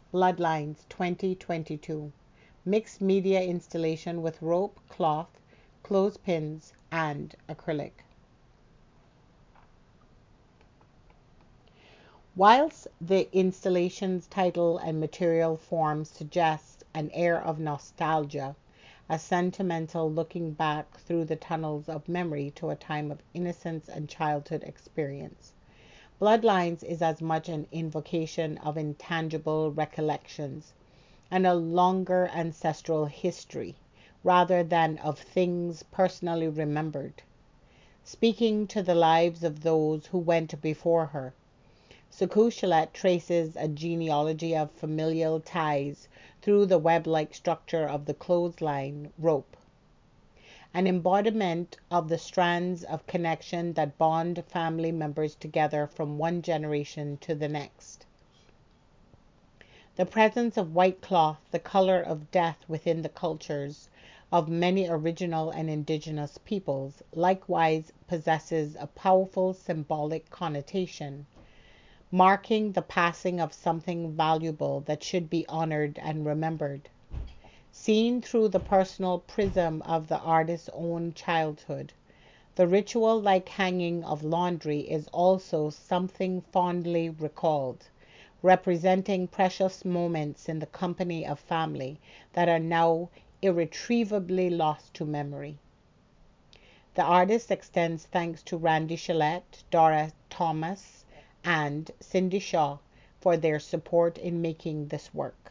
Bloodlines 2022. Mixed media installation with rope, cloth, clothespins, and acrylic. Whilst the installation's title and material form suggest an air of nostalgia, a sentimental looking back through the tunnels of memory to a time of innocence and childhood experience, Bloodlines is as much an invocation of intangible recollections and a longer ancestral history, rather than of things personally remembered. Speaking to the lives of those who went before her, Succushulette traces a genealogy of familial ties through the web-like structure of the clothesline rope, an embodiment of the strands of connection that bond family members together from one generation to the next. The presence of white cloth, the color of death within the cultures of many original and indigenous peoples, likewise possesses a powerful symbolic connotation, marking the passing of something valuable that should be honored and remembered. Seen through the personal prism of the artist's own childhood, the ritual like hanging of laundry is also something fondly recalled, representing precious moments in the company of family that are now irretrievably lost to memory. The artist extends thanks to Randy Shillette, Dora Thomas, and Cindy Shaw for their support in making this work.